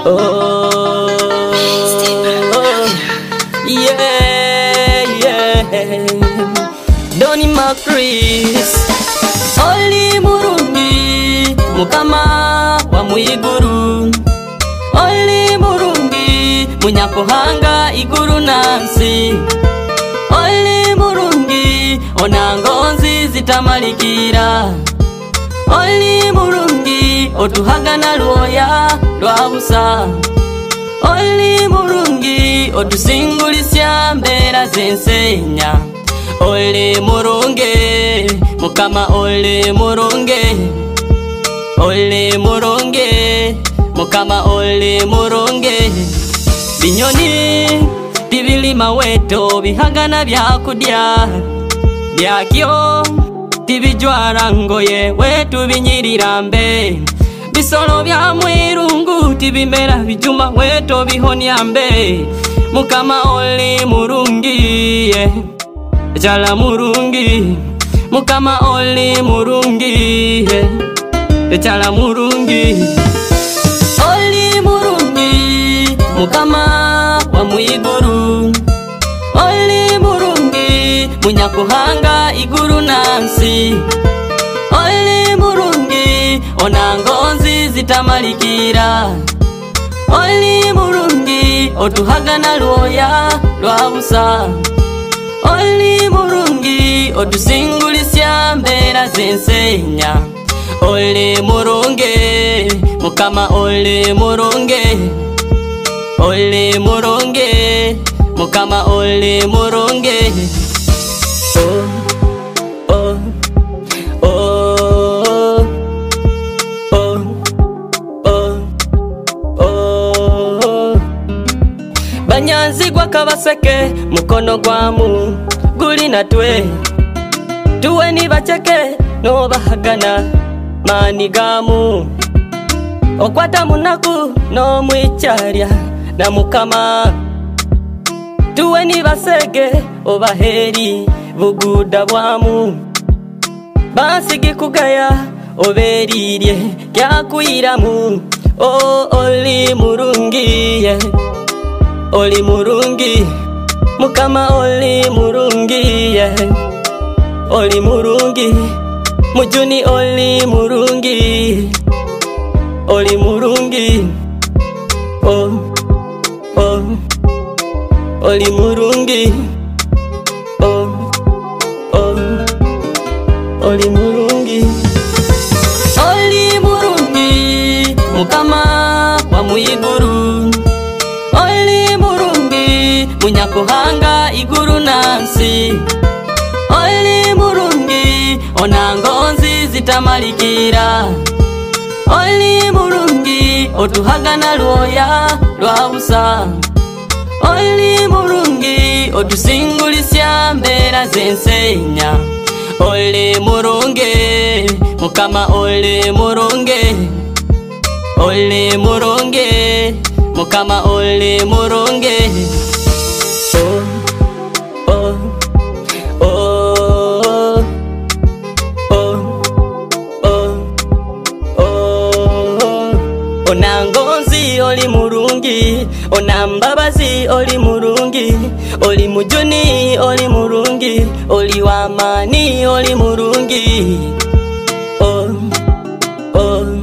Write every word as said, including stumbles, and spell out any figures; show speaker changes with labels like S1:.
S1: Oh, yeah, yeah. Donny Macris. Oli murungi, mukama wa mwiguru. Oli murungi, munyakuhanga iguru nansi. Oli murungi, onangonzi zitamalikira. Oli murungi, otuhagana lwoya lwabusa. Oli murungi, otusingulisya mbera zensenya. Oli murungi, mukama oli murungi. Oli murungi, mukama oli murungi. Binyoni tibilima weto bihagana byakudya. Byakyo tibijwara ngoye wetu binyirirambe. Bisolo bya mwirungu tibimera bijuma weto bihonyambe. Mukama oli murungi, yeah. Chala murungi, mukama oli murungi, yeah. Chala murungi. Oli murungi, mukama wa mwiguru. Oli murungi, munyakuhanga iguru nansi. Oli murungi, onangonzi zitamalikira. Oli murungi, otuhagana lwoya lwabusa. Oli murungi, otusingulisya mbera zensenya. Oli murungi, mukama oli murungi. Oli murungi, mukama oli murungi. Oh, oh, oh, oh, oh, oh. Banyanzi gwa kabaseke, mukono gwamu guli natwe. Tuwe ni bacheke, no bahagana mani gamu. Okwata munaku, no mwicharya na mukama. Tuwe ni basege, obaheri buguda bwamu. Basigi kugaya, oberirye kyakuiramu. Oh, oli murungi, yeah. Oli murungi, mukama oli murungi, yeah. Oli murungi, mujuni oli murungi. Oli murungi, oh, oh. Oli murungi, oh, oh. Oli murungi. Oli murungi, mukama wa mwiguru. Oli murungi, munyakuhanga iguru nansi. Oli murungi, onangonzi zitamalikira. Oli murungi, otuhagana lwoya lwabusa. Oli murungi, otusingulisya mbera zensenya. Oli murungi, mukama oli murungi. Oli murungi, mukama oli murungi. Oh, oh, oh, oh, oh, oh. Onangonzi oli murungi, onambabazi oli murungi. Oli mujuni oli murungi, oli wamani oli murungi. Oh, oh.